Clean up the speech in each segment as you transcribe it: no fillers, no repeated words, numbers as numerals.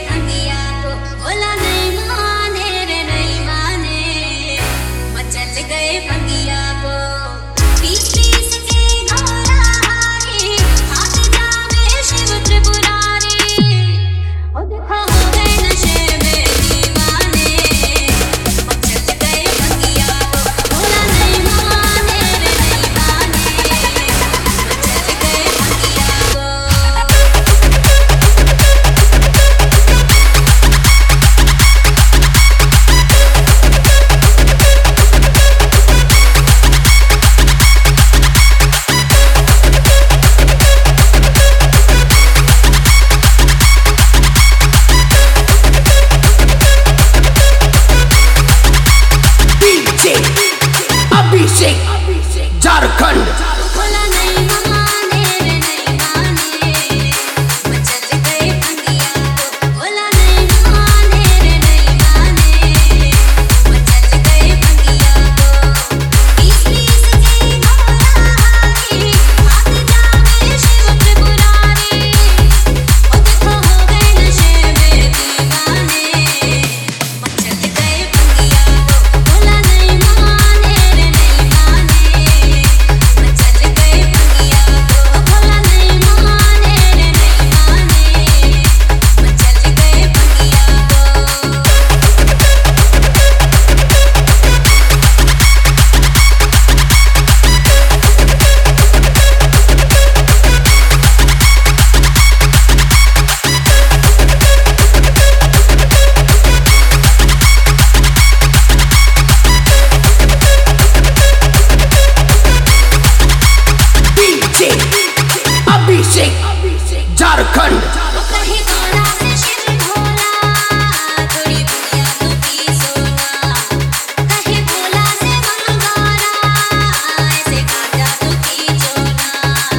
भंगिया को बोला नहीं माने रे नहीं माने, मचल गए भंगिया को पीस पीस के घोड़ा हारी, हाथ जावे शिव त्रिपुरारी। ओ देखो हो गए नशे में दीवाने, मचल गए भंगिया को बोला नहीं माने रे नहीं माने, मचल गए भंगिया को। अभिषेक झारखंड। बोला नहीं माने रे नहीं माने, मचल गए भंगिया को बोला नहीं माने रे नहीं माने, मचल गए भंगिया को पीस पीस के घोड़ा हारी, हाथ जावे शिव त्रिपुरारी। ओ देखो हो गए नशे में दीवाने, मचल गए भंगिया को बोला नहीं माने रे नहीं माने, मचल गए भंगिया को बोला नहीं माने रे नहीं माने, मचल गए भंगिया को। अभिषेक झारखंड। कहीं भोला से शिव भोला, थोड़ी दुनिया तो पी सोना, कहीं भोला से मंगोरा, ऐसे गांजा तो खींचो ना।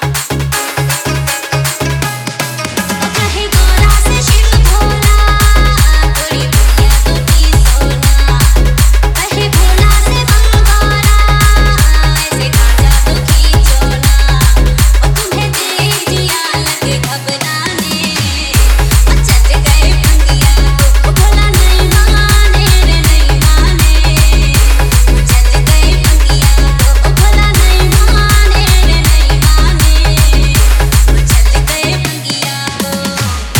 कहीं भोला से शिव भोला, थोड़ी दुनिया तो पी सोना, कहीं भोला से मंगोरा, ऐसे गांजा तो खींचो ना। और तुम्हें देख जिया लगे घबराने, मचल गए भंगिया को बोला नहीं माने रे नहीं माने, मचल गए भंगिया को बोला नहीं माने रे नहीं माने, मचल गए भंगिया को।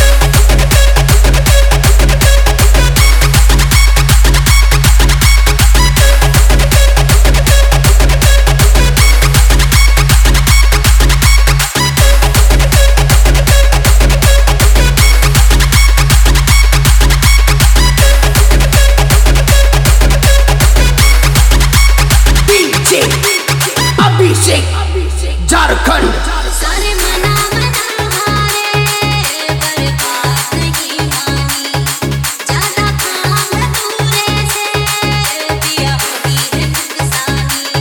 अभिषेक झारखंड। सारे मना मना हारे, पर बात नहीं मानी, ज्यादा काम धतूरे से पिया होगी हिंदुस्तानी।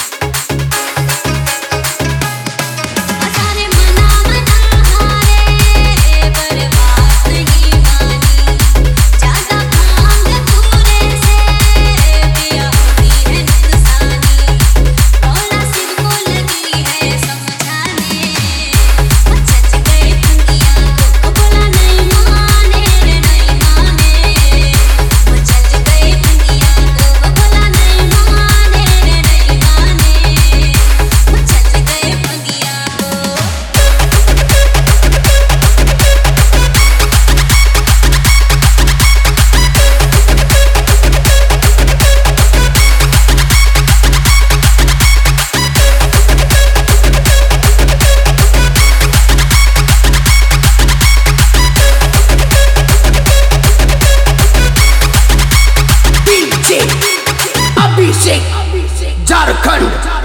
सारे मना मना हारे, पर बात नहीं मानी, ज्यादा काम धतूरे से पिया होगी हिंदुस्तानी। भोला शिव को लगी है समझाने, मचल गए भंगिया को बोला नहीं माने रे नहीं माने, मचल गए भंगिया को बोला नहीं माने रे नहीं माने, मचल गए भंगिया को। अभिषेक झारखंड।